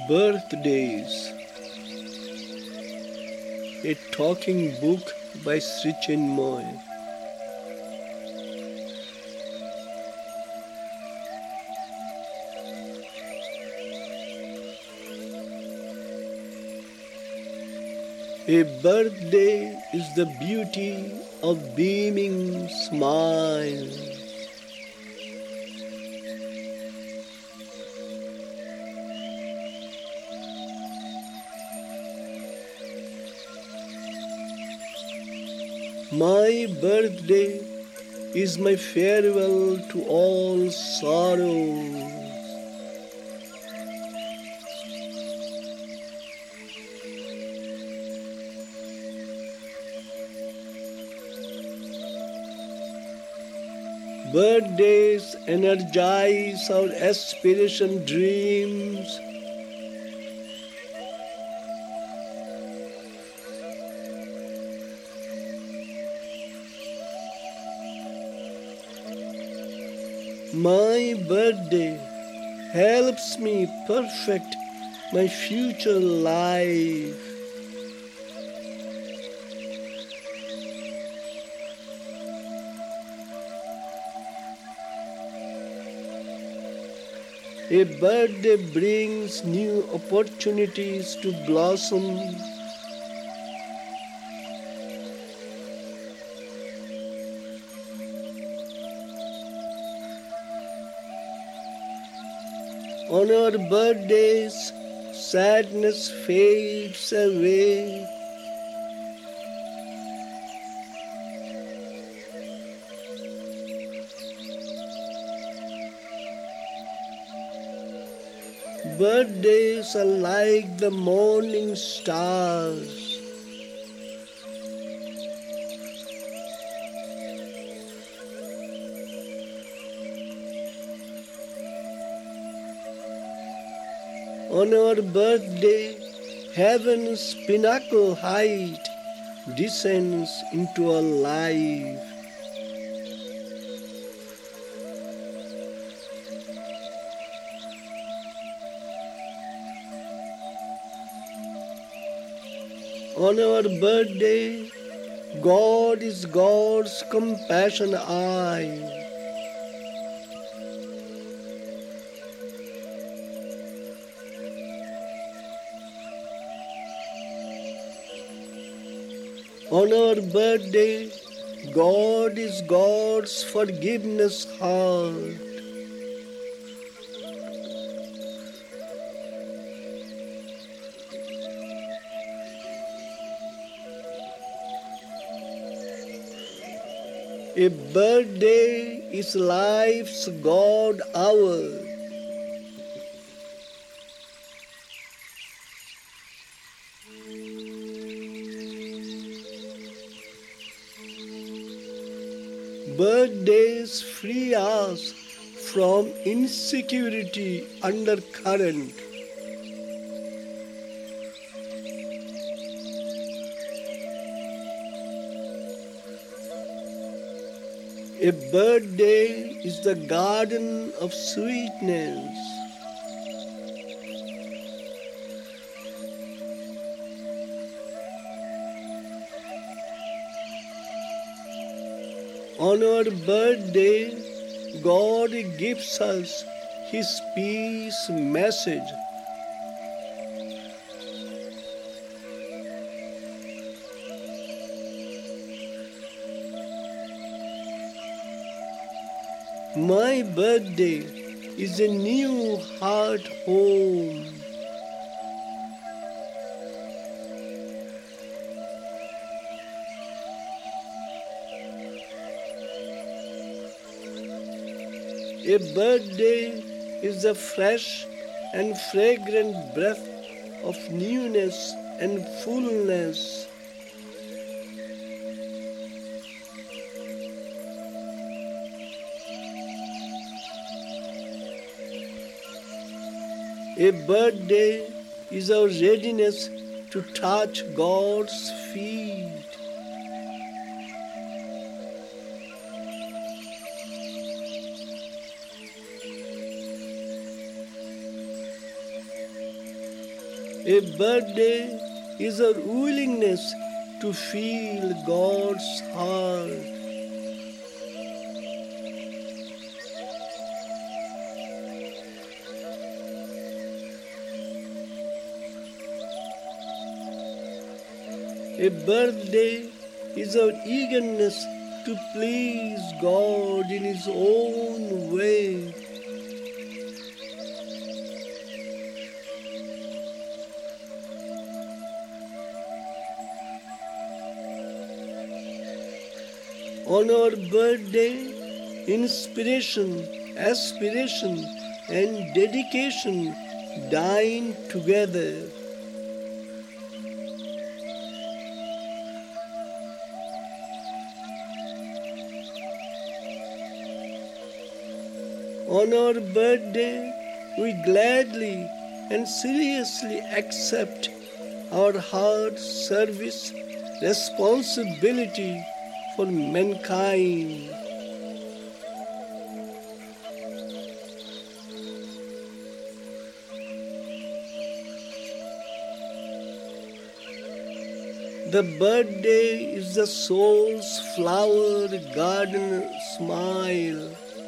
Birthdays, a talking book by Sri Chinmoy. A birthday is the beauty of beaming smiles. My birthday is my farewell to all sorrows. Birthdays energize our aspiration dreams. My birthday helps me perfect my future life. A birthday brings new opportunities to blossom. On our birthdays, sadness fades away. Birthdays are like the morning stars. On our birthday, heaven's pinnacle height descends into our life. On our birthday, God is God's compassion eye. On our birthday, God is God's forgiveness heart. A birthday is life's God hour. Birthdays free us from insecurity undercurrent. A birthday is the garden of sweetness. On our birthday, God gives us His peace message. My birthday is a new heart home. A birthday is the fresh and fragrant breath of newness and fullness. A birthday is our readiness to touch God's feet. A birthday is our willingness to feel God's heart. A birthday is our eagerness to please God in His own way. On our birthday, inspiration, aspiration, and dedication dine together. On our birthday, we gladly and seriously accept our hard service responsibility for mankind. The birthday is the soul's flower garden smile.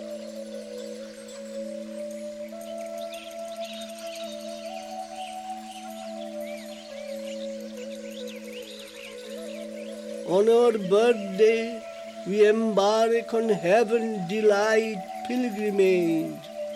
On our birthday, we embark on heaven delight pilgrimage.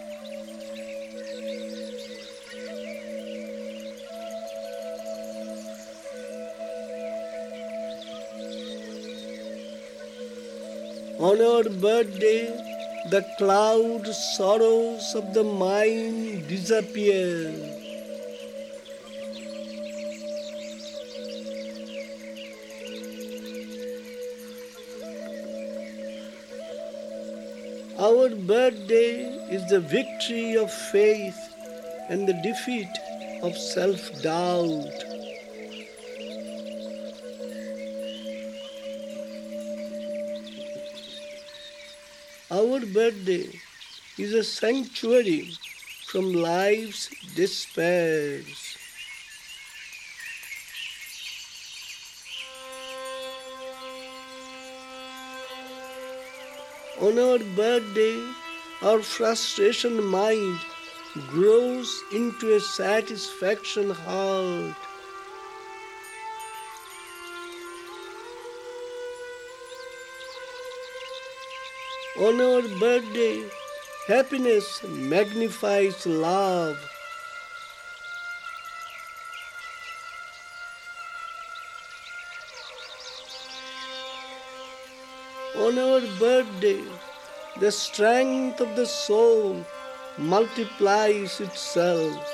On our birthday, the cloud sorrows of the mind disappear. Our birthday is the victory of faith and the defeat of self-doubt. Our birthday is a sanctuary from life's despairs. On our birthday, our frustration mind grows into a satisfaction heart. On our birthday, happiness magnifies love. On our birthday, the strength of the soul multiplies itself.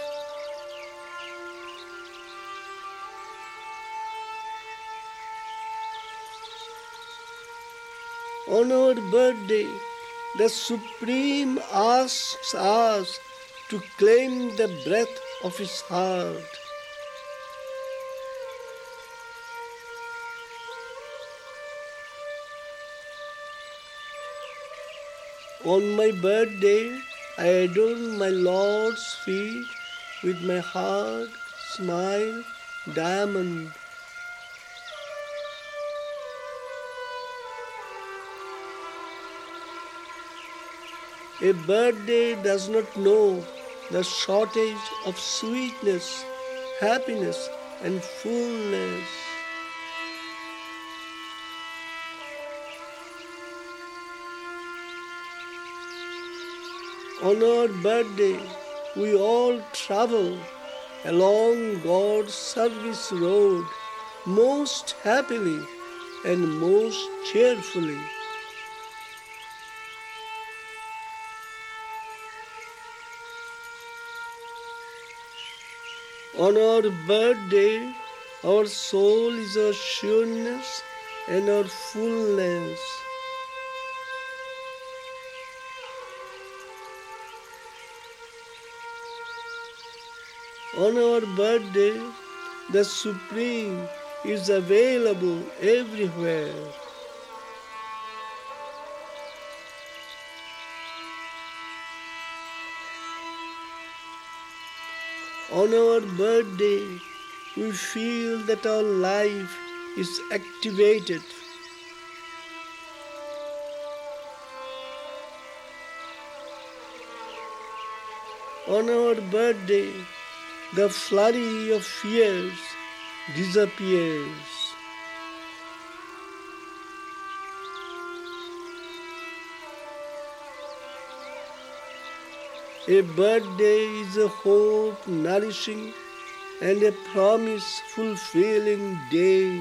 On our birthday, the Supreme asks us to claim the breath of His heart. On my birthday, I adorn my Lord's feet with my heart, smile, diamond. A birthday does not know the shortage of sweetness, happiness, and fullness. On our birthday, we all travel along God's service road most happily and most cheerfully. On our birthday, our soul is our sureness and our fullness. On our birthday, the Supreme is available everywhere. On our birthday, we feel that our life is activated. On our birthday, the flurry of fears disappears. A birthday is a hope nourishing and a promise fulfilling day.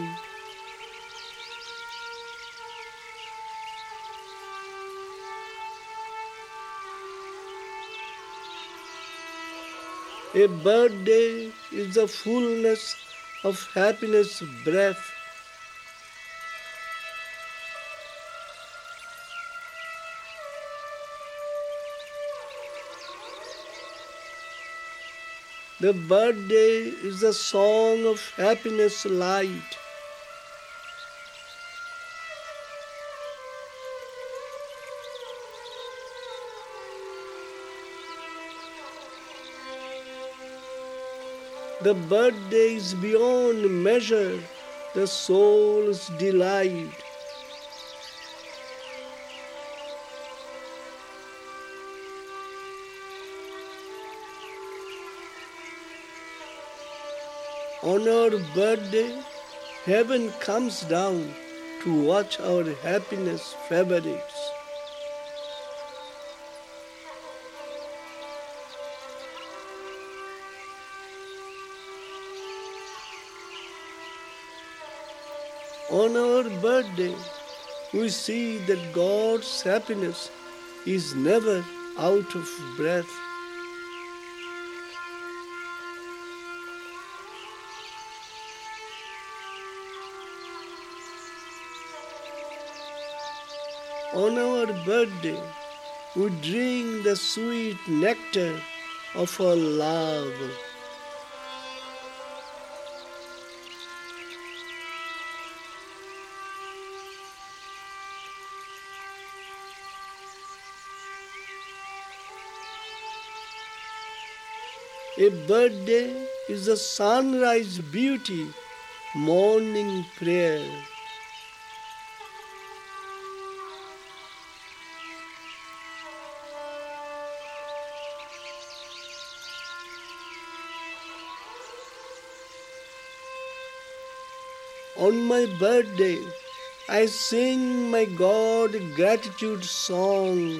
A birthday is the fullness of happiness breath. The birthday is the song of happiness light. The birthday is beyond measure, the soul's delight. On our birthday, heaven comes down to watch our happiness fabrics. On our birthday, we see that God's happiness is never out of breath. On our birthday, we drink the sweet nectar of our love. A birthday is a sunrise beauty, morning prayer. On my birthday, I sing my God gratitude song.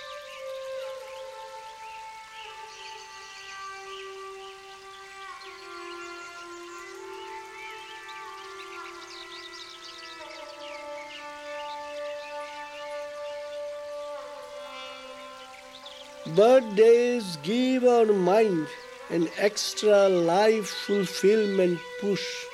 Birthdays give our mind an extra life fulfillment push.